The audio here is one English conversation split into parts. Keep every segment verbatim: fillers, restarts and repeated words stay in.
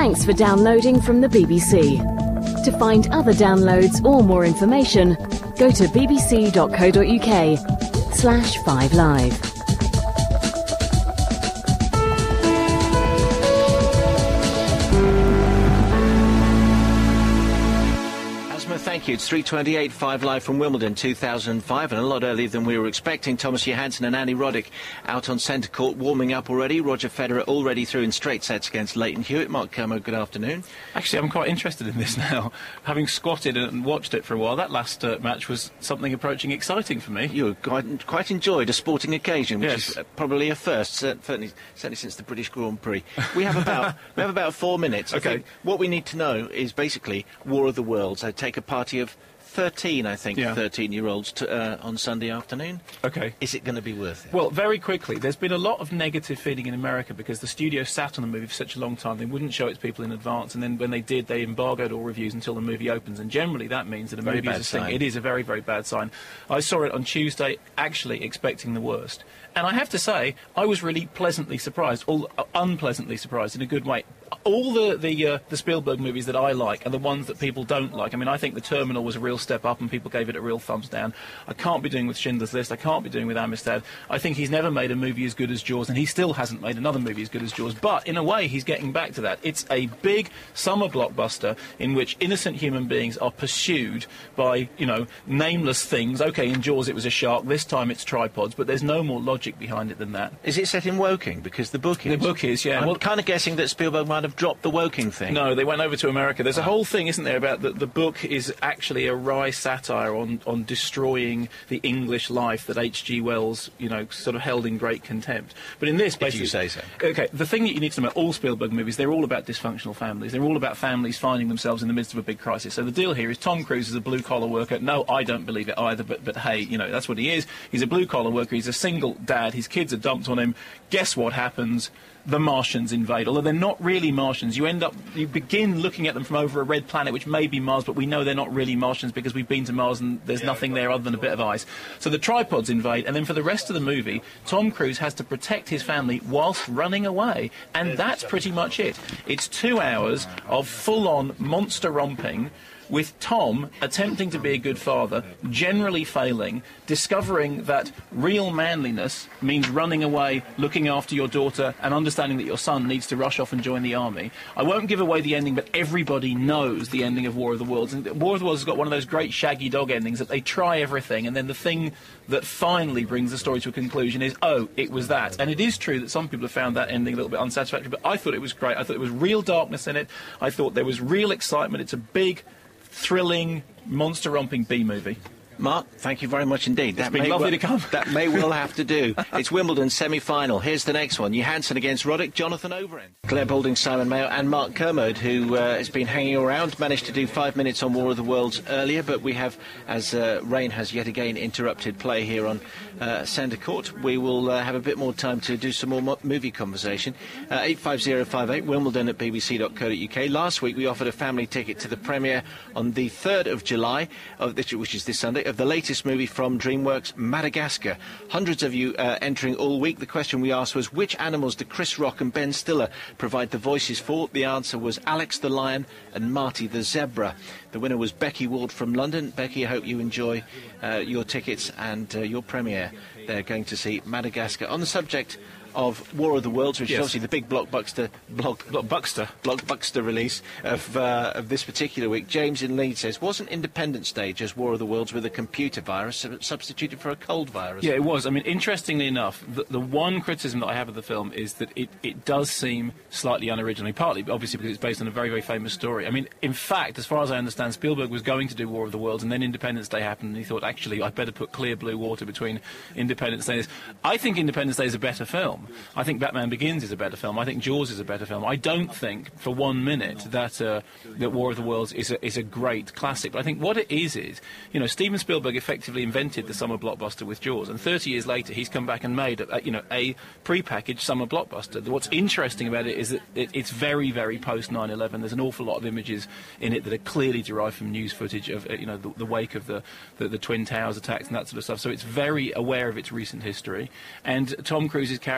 Thanks for downloading from the B B C. To find other downloads or more information, go to bbc.co.uk slash 5live. Thank you. It's three twenty-eight, five Live from Wimbledon two thousand five, and a lot earlier than we were expecting. Thomas Johansson and Annie Roddick out on centre court, warming up already. Roger Federer already through in straight sets against Leighton Hewitt. Mark Kermode, good afternoon. Actually, I'm quite interested in this now. Having squatted and watched it for a while, that last uh, match was something approaching exciting for me. You quite, quite enjoyed a sporting occasion, which yes. is uh, probably a first, certainly, certainly since the British Grand Prix. We have about we have about four minutes. I okay. think what we need to know is basically War of the Worlds. I take a party of thirteen, I think, yeah. thirteen-year-olds to, uh, on Sunday afternoon. Okay. Is it going to be worth it? Well, very quickly, there's been a lot of negative feeling in America because the studio sat on the movie for such a long time. They wouldn't show it to people in advance, and then when they did, they embargoed all reviews until the movie opens. And generally, that means that a very movie is a thing. It is a very, very bad sign. I saw it on Tuesday, actually expecting the worst. And I have to say, I was really pleasantly surprised, or uh, unpleasantly surprised in a good way. All the the, uh, the Spielberg movies that I like are the ones that people don't like. I mean, I think The Terminal was a real step up and people gave it a real thumbs down. I can't be doing with Schindler's List. I can't be doing with Amistad. I think he's never made a movie as good as Jaws, and he still hasn't made another movie as good as Jaws. But in a way, he's getting back to that. It's a big summer blockbuster in which innocent human beings are pursued by, you know, nameless things. OK, in Jaws it was a shark. This time it's tripods, but there's no more logic behind it than that. Is it set in Woking? Because the book is. The book is, yeah. I'm well, kind of guessing that Spielberg might have dropped the Woking thing. No, they went over to America. There's a whole thing, isn't there, about that the book is actually a wry satire on, on destroying the English life that H G Wells, you know, sort of held in great contempt. But in this, basically... If you say so. OK, the thing that you need to know about all Spielberg movies, they're all about dysfunctional families. They're all about families finding themselves in the midst of a big crisis. So the deal here is Tom Cruise is a blue-collar worker. No, I don't believe it either, but, but hey, you know, that's what he is. He's a blue-collar worker. He's a single dad. His kids are dumped on him. Guess what happens? The Martians invade. Although they're not really Martians. You end up, you begin looking at them from over a red planet, which may be Mars, but we know they're not really Martians because we've been to Mars and there's nothing there other than a bit of ice. So the tripods invade, and then for the rest of the movie, Tom Cruise has to protect his family whilst running away. And that's pretty much it. It's two hours of full-on monster romping, with Tom attempting to be a good father, generally failing, discovering that real manliness means running away, looking after your daughter, and understanding that your son needs to rush off and join the army. I won't give away the ending, but everybody knows the ending of War of the Worlds. And War of the Worlds has got one of those great shaggy dog endings that they try everything, and then the thing that finally brings the story to a conclusion is, oh, it was that. And it is true that some people have found that ending a little bit unsatisfactory, but I thought it was great. I thought there was real darkness in it. I thought there was real excitement. It's a big, thrilling, monster-romping B-movie. Mark, thank you very much indeed. It's been lovely well, to come. That may well have to do. It's Wimbledon semi-final. Here's the next one. Johansson against Roddick, Jonathan Overend. Claire Balding, Simon Mayo and Mark Kermode, who uh, has been hanging around, managed to do five minutes on War of the Worlds earlier, but we have, as uh, rain has yet again interrupted play here on uh, Centre Court, we will uh, have a bit more time to do some more mo- movie conversation. Uh, eight five zero five eight, Wimbledon at b b c dot co dot u k. Last week we offered a family ticket to the premiere on the third of July, of this, which is this Sunday, of the latest movie from DreamWorks, Madagascar. Hundreds of you uh, entering all week. The question we asked was, which animals do Chris Rock and Ben Stiller provide the voices for? The answer was Alex the lion and Marty the zebra. The winner was Becky Ward from London. Becky, I hope you enjoy uh, your tickets and uh, your premiere. They're going to see Madagascar. On the subject of War of the Worlds, which yes. is obviously the big blockbuster block, blockbuster blockbuster release of uh, of this particular week. James in Leeds says, wasn't Independence Day just War of the Worlds with a computer virus substituted for a cold virus? Yeah, it was. I mean, interestingly enough, the, the one criticism that I have of the film is that it, it does seem slightly unoriginal, partly obviously because it's based on a very, very famous story. I mean, in fact, as far as I understand, Spielberg was going to do War of the Worlds, and then Independence Day happened, and he thought, actually, I'd better put clear blue water between Independence Day and this. I think Independence Day is a better film. I think Batman Begins is a better film. I think Jaws is a better film. I don't think, for one minute, that uh, that War of the Worlds is a, is a great classic. But I think what it is is, you know, Steven Spielberg effectively invented the summer blockbuster with Jaws, and thirty years later he's come back and made, a, you know, a pre-packaged summer blockbuster. What's interesting about it is that it, it's very, very post nine eleven. There's an awful lot of images in it that are clearly derived from news footage of, uh, you know, the, the wake of the, the, the Twin Towers attacks and that sort of stuff. So it's very aware of its recent history. And Tom Cruise's character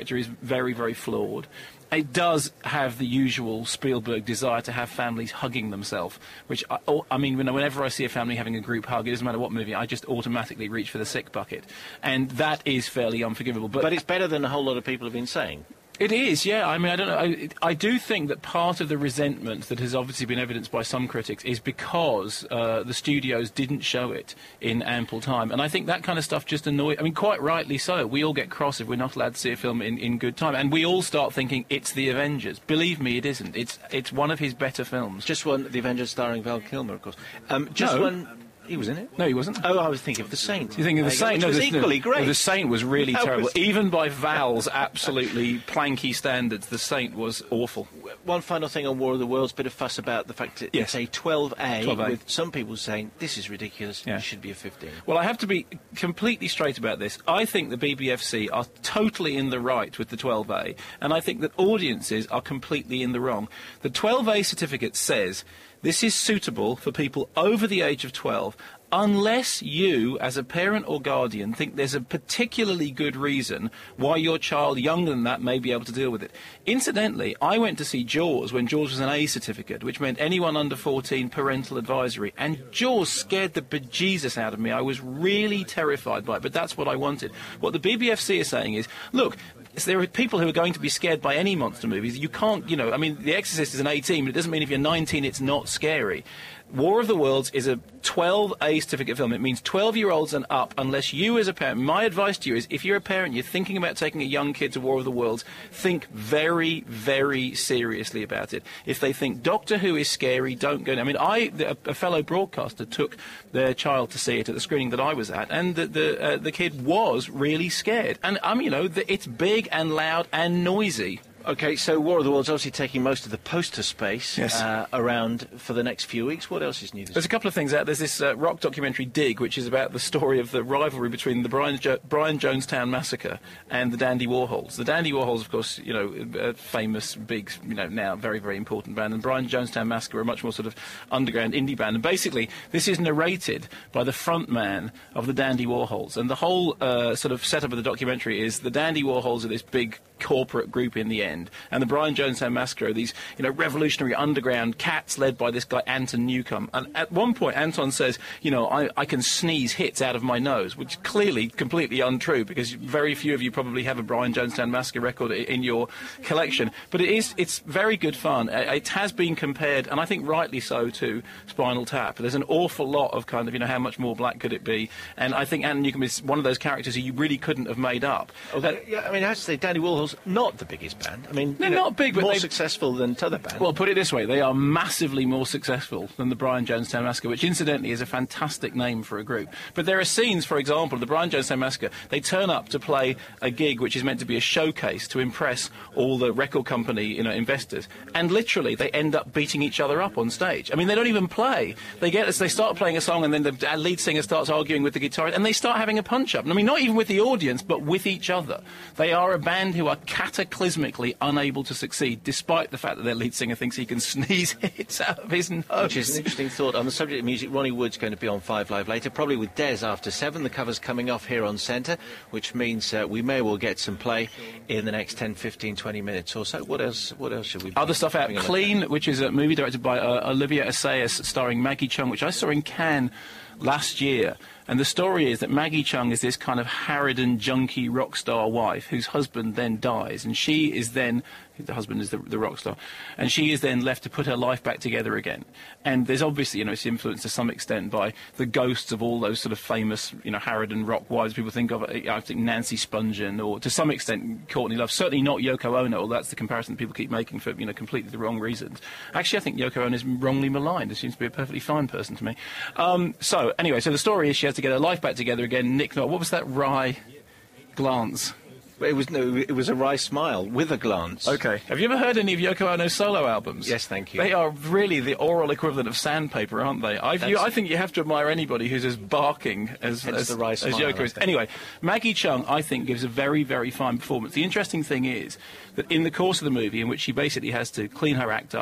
character is very, very flawed. It does have the usual Spielberg desire to have families hugging themselves, which, I, I mean, whenever I see a family having a group hug, it doesn't matter what movie, I just automatically reach for the sick bucket. And that is fairly unforgivable. But, but it's better than a whole lot of people have been saying. It is, yeah. I mean, I don't know. I, I do think that part of the resentment that has obviously been evidenced by some critics is because uh, the studios didn't show it in ample time. And I think that kind of stuff just annoys... I mean, quite rightly so. We all get cross if we're not allowed to see a film in, in good time. And we all start thinking, it's The Avengers. Believe me, it isn't. It's it's one of his better films. Just one, The Avengers starring Val Kilmer, of course. Um, just no. one... He was in it? No, he wasn't. Oh, I was thinking of The Saint. You think of The Saint? Which no, was the, equally no, great. No, The Saint was really That terrible. was... Even by Val's absolutely planky standards, The Saint was awful. One final thing on War of the Worlds, bit of fuss about the fact that yes. it's a twelve A, twelve A, with some people saying, this is ridiculous, yeah. it should be a fifteen. Well, I have to be completely straight about this. I think the B B F C are totally in the right with the twelve A, and I think that audiences are completely in the wrong. The twelve A certificate says this is suitable for people over the age of twelve, unless you, as a parent or guardian, think there's a particularly good reason why your child younger than that may be able to deal with it. Incidentally, I went to see Jaws when Jaws was an A certificate, which meant anyone under fourteen parental advisory, and Jaws scared the bejesus out of me. I was really terrified by it, but that's what I wanted. What the B B F C is saying is, look, there are people who are going to be scared by any monster movies. You can't, you know, I mean, The Exorcist is an eighteen, but it doesn't mean if you're nineteen it's not scary. War of the Worlds is a twelve A certificate film. It means twelve-year-olds and up, unless you as a parent... My advice to you is, if you're a parent, you're thinking about taking a young kid to War of the Worlds, think very, very seriously about it. If they think Doctor Who is scary, don't go... I mean, I, a, a fellow broadcaster, took their child to see it at the screening that I was at, and the the, uh, the kid was really scared. And, um, you know, the, it's big and loud and noisy. OK, so War of the Worlds obviously taking most of the poster space yes. uh, around for the next few weeks. What else is new? There's a couple of things out. There's this uh, rock documentary, Dig, which is about the story of the rivalry between the Brian, jo- Brian Jonestown Massacre and the Dandy Warhols. The Dandy Warhols, of course, you know, a famous, big, you know, now very, very important band, and Brian Jonestown Massacre are a much more sort of underground indie band. And basically, this is narrated by the front man of the Dandy Warhols. And the whole uh, sort of setup of the documentary is the Dandy Warhols are this big corporate group in the end, and the Brian Jonestown Massacre are these, you know, revolutionary underground cats led by this guy Anton Newcomb. And at one point Anton says, you know, I, I can sneeze hits out of my nose, which is clearly completely untrue, because very few of you probably have a Brian Jonestown Massacre record in your collection. But it is, it's very good fun. It has been compared, and I think rightly so, to Spinal Tap. There's an awful lot of kind of, you know, how much more black could it be? And I think Anton Newcomb is one of those characters who you really couldn't have made up. Okay. Uh, yeah, I mean, I have to say, Dandy Warhols, not the biggest band. I mean, they're you know, not big, but more they've... successful than other bands. Well, put it this way, they are massively more successful than the Brian Jonestown Massacre, which incidentally is a fantastic name for a group. But there are scenes, for example, the Brian Jonestown Massacre, they turn up to play a gig which is meant to be a showcase to impress all the record company, you know, investors, and literally they end up beating each other up on stage. I mean, they don't even play. They get they start playing a song, and then the lead singer starts arguing with the guitarist, and they start having a punch-up. I mean, not even with the audience, but with each other. They are a band who are cataclysmically unable to succeed, despite the fact that their lead singer thinks he can sneeze hits out of his nose. Which is an interesting thought. On the subject of music, Ronnie Wood's going to be on Five Live later, probably with Des after seven. The cover's coming off here on Centre, which means uh, we may well get some play in the next ten, fifteen, twenty minutes or so. What else What else should we be Other stuff out. Clean, which is a movie directed by uh, Olivia Assayas, starring Maggie Cheung, which I saw in Cannes last year. And the story is that Maggie Cheung is this kind of harridan, junkie rock star wife whose husband then dies, and she is then, the husband is the, the rock star, and she is then left to put her life back together again. And there's obviously, you know, it's influenced to some extent by the ghosts of all those sort of famous, you know, harridan rock wives. People think of, I think, Nancy Spungen, or to some extent Courtney Love. Certainly not Yoko Ono, although that's the comparison people keep making for, you know, completely the wrong reasons. Actually, I think Yoko Ono is wrongly maligned. She seems to be a perfectly fine person to me. Um, so, anyway, so the story is she has to get her life back together again. Nick Nolte, what was that wry glance? It was no, it was a wry smile with a glance. Okay. Have you ever heard any of Yoko Ono's solo albums? Yes, thank you. They are really the oral equivalent of sandpaper, aren't they? I've, you, I think you have to admire anybody who's as barking as, as, the wry as smile, Yoko is. Anyway, Maggie Cheung, I think, gives a very, very fine performance. The interesting thing is that in the course of the movie, in which she basically has to clean her act up,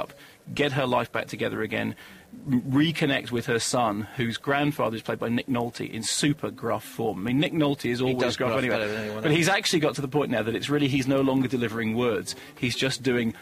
get her life back together again, reconnect with her son, whose grandfather is played by Nick Nolte in super gruff form. I mean, Nick Nolte is always does gruff, gruff anyway, better than anyone but else. he's actually got to the point now that it's really, he's no longer delivering words. He's just doing...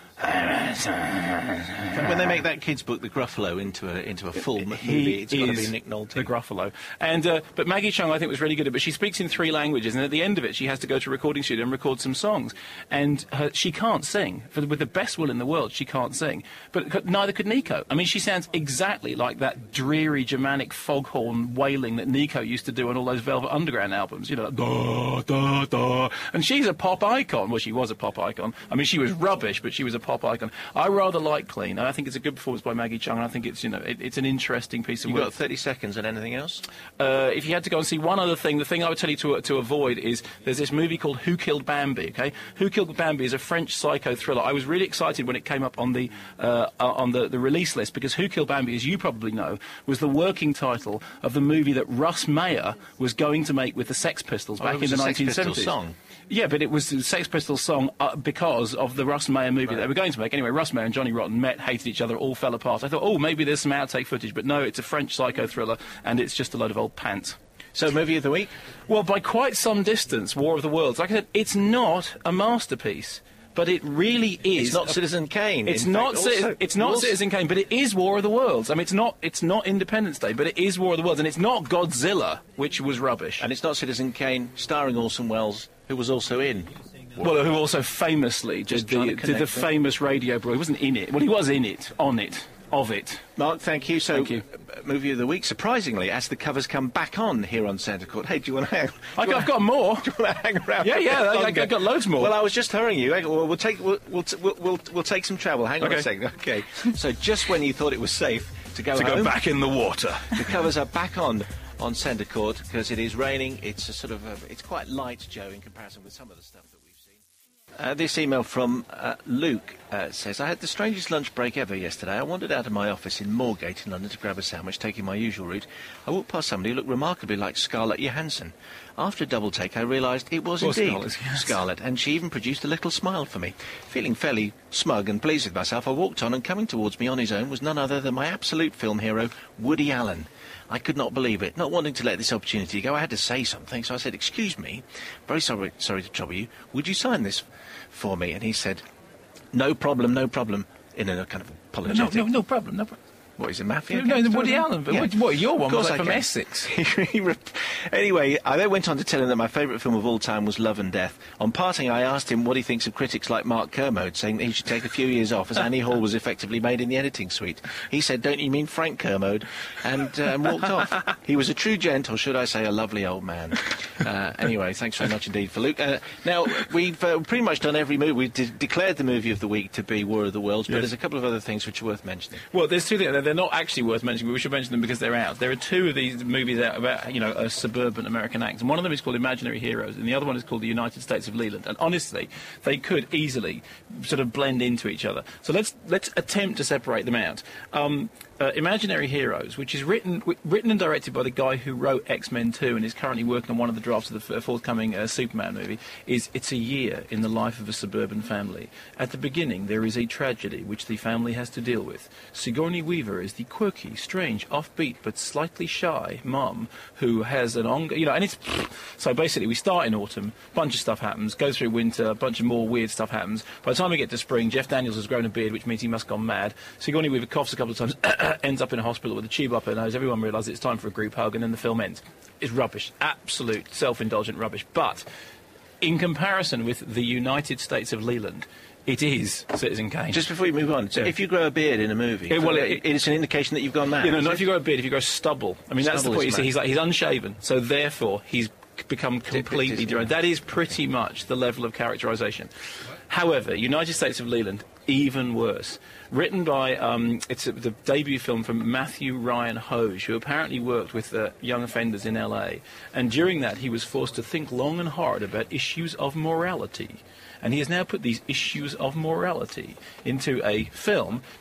When they make that kids' book, The Gruffalo, into a into a full movie, He it's got to is be Nick Nolte. the Gruffalo. And, uh, but Maggie Cheung, I think, was really good at it. But she speaks in three languages, and at the end of it, she has to go to a recording studio and record some songs. And her, she can't sing. For, with the best will in the world, she can't sing. But c- neither could Nico. I mean, she sounds exactly like that dreary Germanic foghorn wailing that Nico used to do on all those Velvet Underground albums. You know, like, da, da, da. And she's a pop icon. Well, she was a pop icon. I mean, she was rubbish, but she was a pop icon. I rather like Clean, and I think it's a good performance by Maggie Cheung, and I think it's, you know, it, it's an interesting piece of You've work. got thirty seconds and anything else? Uh, if you had to go and see one other thing, the thing I would tell you to, to avoid is there's this movie called Who Killed Bambi, okay? Who Killed Bambi is a French psycho thriller. I was really excited when it came up on the uh, uh, on the, the release list, because Who Killed Bambi, as you probably know, was the working title of the movie that Russ Meyer was going to make with the Sex Pistols Oh, back it was in the a Sex nineteen Pistols seventies. song. Yeah, but it was the Sex Pistols song uh, because of the Russ Meyer movie that they were going to make. Anyway, Russ Meyer and Johnny Rotten met, hated each other, all fell apart. I thought, oh, maybe there's some outtake footage, but no, it's a French psycho thriller, and it's just a load of old pants. So, movie of the week? Well, by quite some distance, War of the Worlds. Like I said, it's not a masterpiece, but it really is. It's not a- Citizen Kane. It's in not. fact, Citi- also- it's not also- Citizen Kane, but it is War of the Worlds. I mean, it's not. It's not Independence Day, but it is War of the Worlds, and it's not Godzilla, which was rubbish. And it's not Citizen Kane, starring Orson Welles, who was also in. Well, who also famously Just did trying the, to did the connect them. famous radio bro. He wasn't in it. Well, he was in it, on it, of it. Mark, thank you. So, Thank you. uh, movie of the week, surprisingly, as the covers come back on here on Centre Court. Hey, do you want to hang? do I, you I've got more. Do you want to hang around? Yeah, a bit yeah, I- I- longer? I got loads more. Well, I was just hurrying you. Hey, Well, we'll take we'll we'll, t- we'll we'll we'll take some travel. Hang on Okay. a second. Okay. So, just when you thought it was safe to go To home, go back in the water. the covers are back on on Centre Court because it is raining. It's a sort of a, it's quite light, Joe, in comparison with some of the stuff that we've seen. Uh, this email from uh, Luke uh, says, I had the strangest lunch break ever yesterday. I wandered out of my office in Moorgate in London to grab a sandwich, taking my usual route. I walked past somebody who looked remarkably like Scarlett Johansson. After a double take, I realised it was Was indeed Scarlett, yes. Scarlett, and she even produced a little smile for me. Feeling fairly smug and pleased with myself, I walked on, and coming towards me on his own was none other than my absolute film hero, Woody Allen. I could not believe it. Not wanting to let this opportunity go, I had to say something, so I said, excuse me, very sorry, sorry to trouble you. Would you sign this for me? And he said, no problem, no problem, in a kind of No, apologetic... no, no problem. No problem. What, is it mafia? No, the gangster? Woody Allen. But Yeah. what, what, your one Of course was like I from can. Essex. He rep- anyway, I then went on to tell him that my favourite film of all time was Love and Death. On parting, I asked him what he thinks of critics like Mark Kermode, saying that he should take a few years off, as Annie Hall was effectively made in the editing suite. He said, don't you mean Frank Kermode? And, uh, and walked off. He was a true gent, or should I say a lovely old man. Uh, anyway, thanks very much indeed for Luke. Uh, now, we've uh, pretty much done every movie. We've de- declared the movie of the week to be War of the Worlds, but Yes. there's a couple of other things which are worth mentioning. Well, there's two things. They're not actually worth mentioning, but we should mention them because they're out. There are two of these movies out about, you know, a suburban American act, and one of them is called Imaginary Heroes, and the other one is called The United States of Leland. And honestly, they could easily sort of blend into each other. So let's let's attempt to separate them out. Um, uh, Imaginary Heroes, which is written w- written and directed by the guy who wrote X-Men two and is currently working on one of the drafts of the f- forthcoming uh, Superman movie, is it's a year in the life of a suburban family. At the beginning, there is a tragedy which the family has to deal with. Sigourney Weaver is the quirky, strange, offbeat but slightly shy mum who has an on, you know, and it's so basically we start in autumn, bunch of stuff happens, go through winter, a bunch of more weird stuff happens. By the time we get to spring, Jeff Daniels has grown a beard, which means he must have gone mad. Sigourney Weaver coughs a couple of times, ends up in a hospital with a tube up her nose. Everyone realises it's time for a group hug, and then the film ends. It's rubbish, absolute self-indulgent rubbish. But in comparison with The United States of Leland, it is Citizen Kane. Just before you move on, so Yeah. if you grow a beard in a movie, Yeah, well, it, it- it's an indication that you've gone mad. You know, is not it? if you grow a beard, if you grow stubble. I mean, that's the Stubble point. You is see, mad. he's like he's unshaven, so therefore he's c- become completely is, deranged. That is pretty much the level of characterisation. However, United States of Leland, even worse. Written by, um, it's a, the debut film from Matthew Ryan Hoge, who apparently worked with uh, young offenders in L A. And during that, he was forced to think long and hard about issues of morality. And he has now put these issues of morality into a film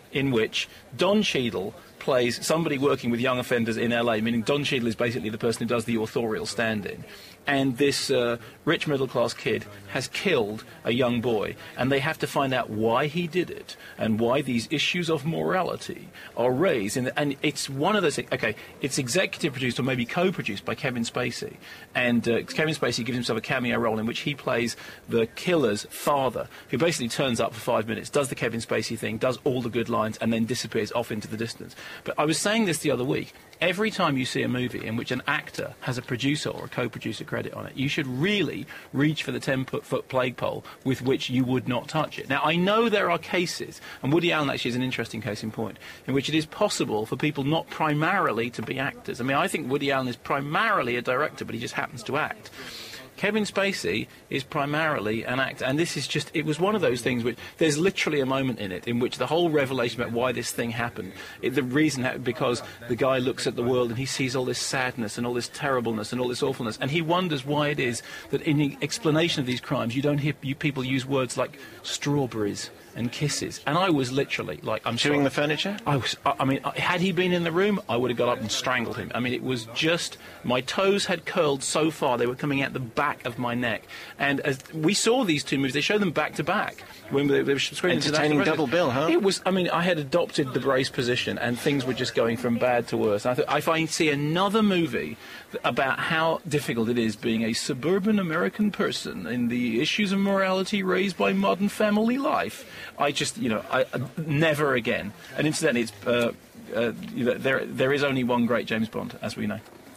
in which Don Cheadle plays somebody working with young offenders in L A, meaning Don Cheadle is basically the person who does the authorial stand-in. And this uh, rich middle-class kid has killed a young boy, and they have to find out why he did it and why these issues of morality are raised. In the, and it's one of those things, okay, it's executive produced or maybe co-produced by Kevin Spacey. And uh, Kevin Spacey gives himself a cameo role in which he plays the killer's father, who basically turns up for five minutes, does the Kevin Spacey thing, does all the good lines, and then disappears off into the distance. But I was saying this the other week. Every time you see a movie in which an actor has a producer or a co-producer credit on it, you should really reach for the ten-foot plague pole with which you would not touch it. Now, I know there are cases, and Woody Allen actually is an interesting case in point, in which it is possible for people not primarily to be actors. I mean, I think Woody Allen is primarily a director, but he just happens to act. Kevin Spacey is primarily an actor, and this is just, it was one of those things which, there's literally a moment in it in which the whole revelation about why this thing happened, it, the reason happened because the guy looks at the world and he sees all this sadness and all this terribleness and all this awfulness, and he wonders why it is that in the explanation of these crimes you don't hear you people use words like strawberries and kisses. And I was literally like, I'm chewing sorry. the furniture? I was, I I mean, had he been in the room, I would have got up and strangled him. I mean, it was just, my toes had curled so far, they were coming out the back of my neck. And as we saw these two movies, they showed them back to back. When they, they were screening entertaining double bill, huh? It was, I mean, I had adopted the brace position, and things were just going from bad to worse. And I thought, if I see another movie about how difficult it is being a suburban American person in the issues of morality raised by modern family life, I just, you know, I, I never again. And incidentally, it's, uh, uh, you know, there there is only one great James Bond, as we know.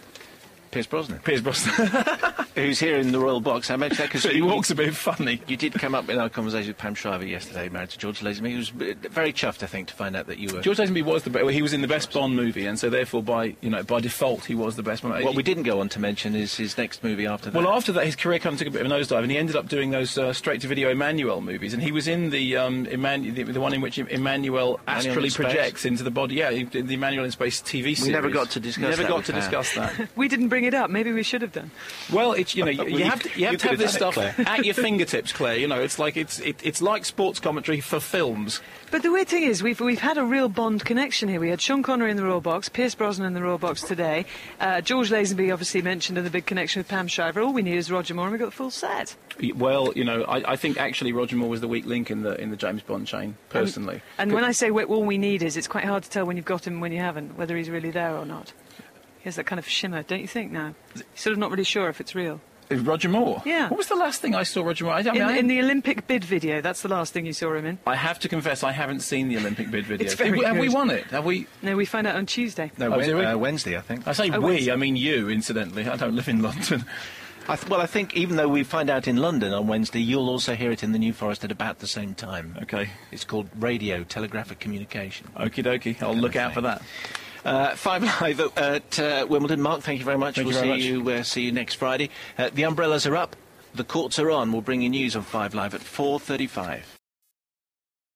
Pierce Brosnan. Pierce Brosnan. Who's here in the Royal Box. I mentioned that because he walks a bit funny. You did come up in our conversation with Pam Shriver yesterday, married to George Lazenby. He was very chuffed, I think, to find out that you were... George Lazenby was the best. He was in the best Bond movie, and so therefore, by you know, by default, he was the best Bond. What we didn't go on to mention is his next movie after that. Well, after that, his career kind of took a bit of a nosedive, and he ended up doing those uh, straight-to-video Emmanuel movies, and he was in the um, Emmanuel, the, the one in which Emmanuel astrally in projects into the body. Yeah, the Emmanuel in Space T V series. We never got to discuss we never that. got to discuss that. We didn't bring it up. Maybe we should have done. Well, it's you know you, you have to you have you to have this have stuff it, at your fingertips, Claire. You know, it's like it's it, it's like sports commentary for films. But the weird thing is, we've we've had a real Bond connection here. We had Sean Connery in the Royal Box, Pierce Brosnan in the Royal Box today. Uh, George Lazenby obviously mentioned in the big connection with Pam Shriver. All we need is Roger Moore, and we got the full set. Well, you know, I, I think actually Roger Moore was the weak link in the in the James Bond chain, personally. And, and when I say we, all we need is, it's quite hard to tell when you've got him and when you haven't, whether he's really there or not. He has that kind of shimmer, don't you think? Now, you're sort of not really sure if it's real. Roger Moore? Yeah. What was the last thing I saw Roger Moore? I, I mean, in, I, in the Olympic bid video, that's the last thing you saw him in. I have to confess, I haven't seen the Olympic bid video. It's very have, we, have we good. won it? Have we? No, we find out on Tuesday. No, Oh, Wed- do we? uh, Wednesday, I think. I say Oh, we, Wednesday. I mean you, incidentally. I don't live in London. I th- well, I think even though we find out in London on Wednesday, you'll also hear it in the New Forest at about the same time. Okay. It's called radio, telegraphic communication. Okie dokie, I'll look out for that. Uh, Five Live at, at uh, Wimbledon. Mark, thank you very much. Thank we'll you very see much. you uh, see you next Friday. Uh, the umbrellas are up. The courts are on. We'll bring you news on Five Live at four thirty-five.